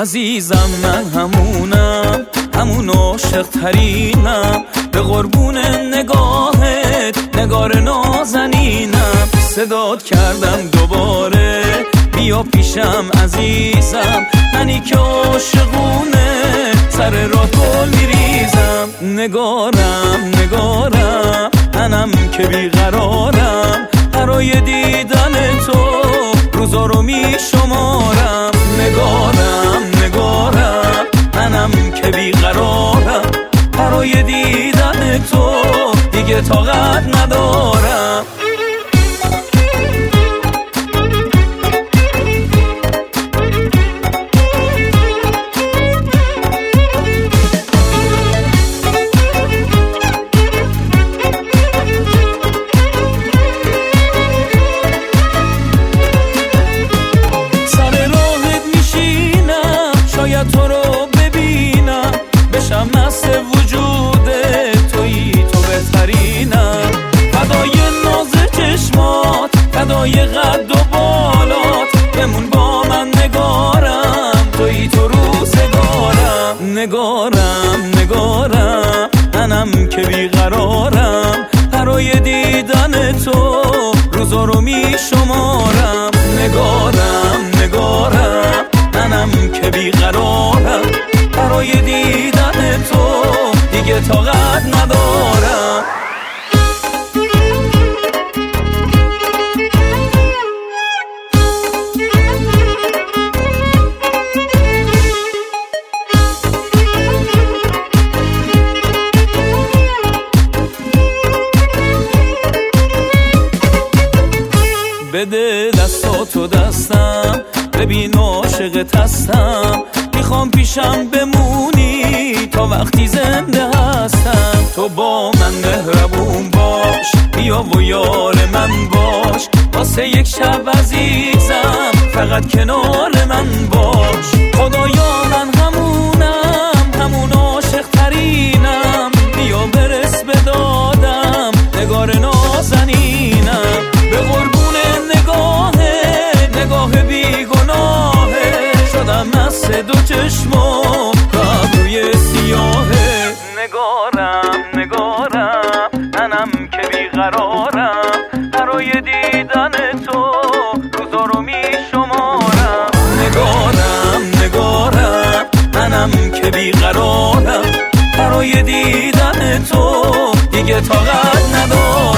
عزیزم من همون عاشق ترینم، به قربون نگاهت نگار نازنینم. صدات کردم دوباره بیا پیشم عزیزم، منی که عاشقونه سر راه گل میریزم. نگارم منم که بیقرارم، برای دیدن تو روزا رو میشمارم. نگارم منم که بیقرارم، برای دیدن تو دیگه طاقت ندارم. تو رو ببینم بشم مست وجود تویی، تو بهترینم. فدای ناز چشمات، فدای قد و بالات، بمون با من نگارم، تویی تو روزگارم. نگارم منم که بیقرارم، برای دیدن تو روزا رو میشمارم. نگارم منم که بیقرارم، برای دیدن تو دیگه طاقت ندارم. بده دستاتو دستم، ببین عاشقت هستم، میخوام پیشم بمونی تا وقتی زنده هستم. تو با من مهربون باش، بیا و یار من باش، واسه یک شب عزیزم فقط کنار من باش. خدایا من همون عاشق ترینم، بیا برس به دادم نگار نازنینم. به قربون نگاه بیگناهه، شدم مست دو چشمم روی سیاهه. نگارم منم که بیقرارم، برای دیدن تو روزا رو میشمارم. نگارم منم که بیقرارم، برای دیدن تو دیگه طاقت ندارم.